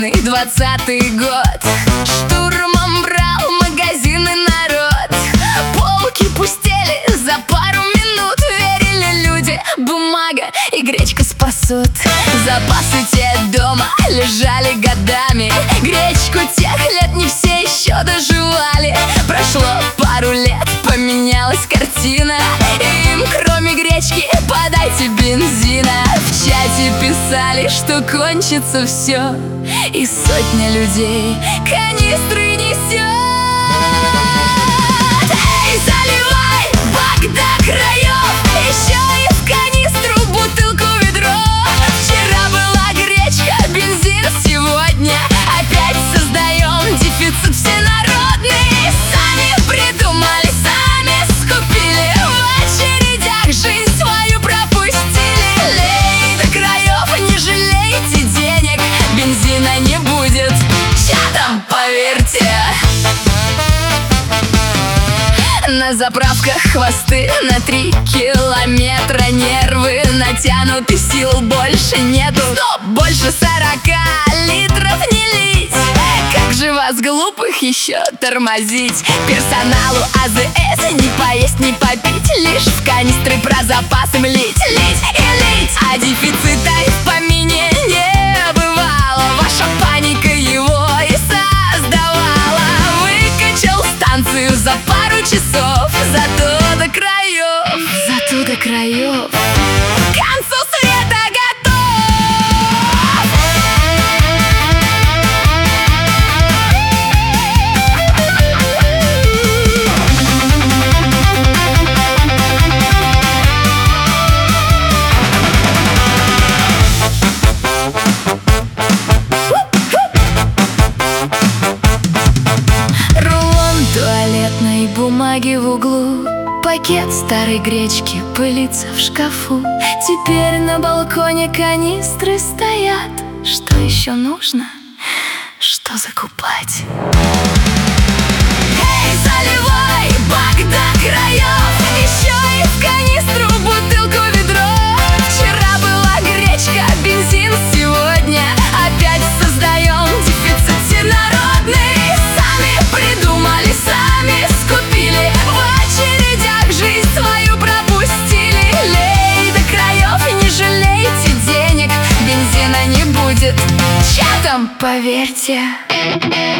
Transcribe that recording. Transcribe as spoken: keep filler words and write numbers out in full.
Страшный двадцатый год. Штурмом брал магазины народ. Полки пустели за пару минут. Верили люди, бумага и гречка спасут. Запасы те дома лежали годами. Гречку тех лет не все еще доживали. Прошло пару лет, поменялась картина. Им, кроме гречки, подайте бензина. В чате писали, что кончится все, и сотня людей канистры несет. Эй, заливай бак до краев, еще и в канистру бутылку ведро. Вчера была гречка, бензин сегодня опять создаем дефицит всенародный. Сами придумали, сами скупили, в очередях жизнь свою пропустили. Лей до краев, не жалейте денег, бензина не будет, чатом поверьте. На заправках хвосты на три километра. Нервы натянуты, сил больше нету. Стоп, больше сорока литров не лить. Как же вас, глупых, еще тормозить? Персоналу АЗС не поесть, не попить, лишь в канистры про запасы млить, лить и лить. А дефицита и в помине не бывало. Ваша паника его и создавала. Выкачал станцию за пару часов, зато до краев, зато до краев к концу света готов. Рулон туалетной бумаги в углу, пакет старой гречки пылится в шкафу. Теперь на балконе канистры стоят. Что еще нужно? Что закупать? Эй, заливай бак до краев, еще и в канистру бутылку ведро. Вчера была гречка, бензин сегодня опять создаем дефицит всенародный. Сами придумали, сами скупили, в очередях жизнь свою пропустили. Лей до краев, не жалейте денег, бензина не будет, чатом поверьте.